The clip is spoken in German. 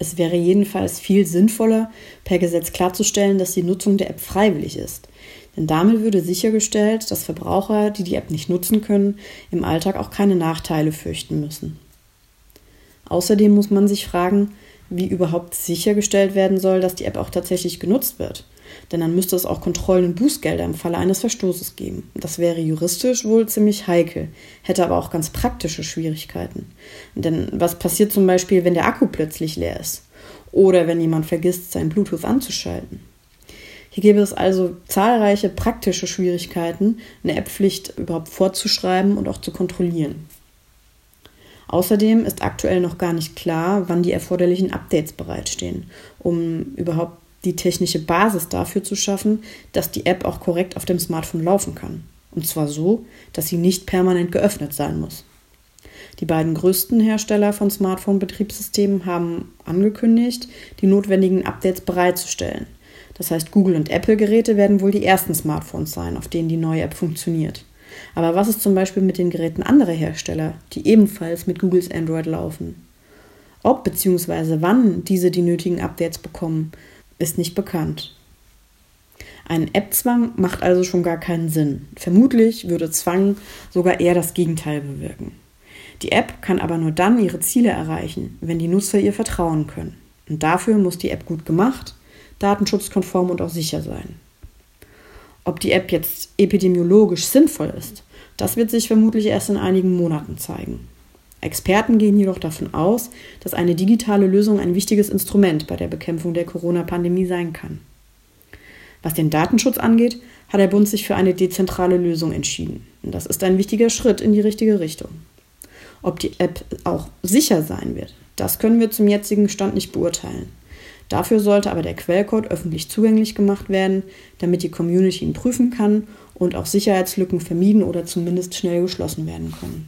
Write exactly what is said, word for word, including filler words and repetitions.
Es wäre jedenfalls viel sinnvoller, per Gesetz klarzustellen, dass die Nutzung der App freiwillig ist. Denn damit würde sichergestellt, dass Verbraucher, die die App nicht nutzen können, im Alltag auch keine Nachteile fürchten müssen. Außerdem muss man sich fragen, wie überhaupt sichergestellt werden soll, dass die App auch tatsächlich genutzt wird. Denn dann müsste es auch Kontrollen und Bußgelder im Falle eines Verstoßes geben. Das wäre juristisch wohl ziemlich heikel, hätte aber auch ganz praktische Schwierigkeiten. Denn was passiert zum Beispiel, wenn der Akku plötzlich leer ist? Oder wenn jemand vergisst, sein Bluetooth anzuschalten? Hier gäbe es also zahlreiche praktische Schwierigkeiten, eine App-Pflicht überhaupt vorzuschreiben und auch zu kontrollieren. Außerdem ist aktuell noch gar nicht klar, wann die erforderlichen Updates bereitstehen, um überhaupt die technische Basis dafür zu schaffen, dass die App auch korrekt auf dem Smartphone laufen kann. Und zwar so, dass sie nicht permanent geöffnet sein muss. Die beiden größten Hersteller von Smartphone-Betriebssystemen haben angekündigt, die notwendigen Updates bereitzustellen. Das heißt, Google- und Apple-Geräte werden wohl die ersten Smartphones sein, auf denen die neue App funktioniert. Aber was ist zum Beispiel mit den Geräten anderer Hersteller, die ebenfalls mit Googles Android laufen? Ob bzw. wann diese die nötigen Updates bekommen, ist nicht bekannt. Ein App-Zwang macht also schon gar keinen Sinn. Vermutlich würde Zwang sogar eher das Gegenteil bewirken. Die App kann aber nur dann ihre Ziele erreichen, wenn die Nutzer ihr vertrauen können. Und dafür muss die App gut gemacht, datenschutzkonform und auch sicher sein. Ob die App jetzt epidemiologisch sinnvoll ist, das wird sich vermutlich erst in einigen Monaten zeigen. Experten gehen jedoch davon aus, dass eine digitale Lösung ein wichtiges Instrument bei der Bekämpfung der Corona-Pandemie sein kann. Was den Datenschutz angeht, hat der Bund sich für eine dezentrale Lösung entschieden. Und das ist ein wichtiger Schritt in die richtige Richtung. Ob die App auch sicher sein wird, das können wir zum jetzigen Stand nicht beurteilen. Dafür sollte aber der Quellcode öffentlich zugänglich gemacht werden, damit die Community ihn prüfen kann und auch Sicherheitslücken vermieden oder zumindest schnell geschlossen werden können.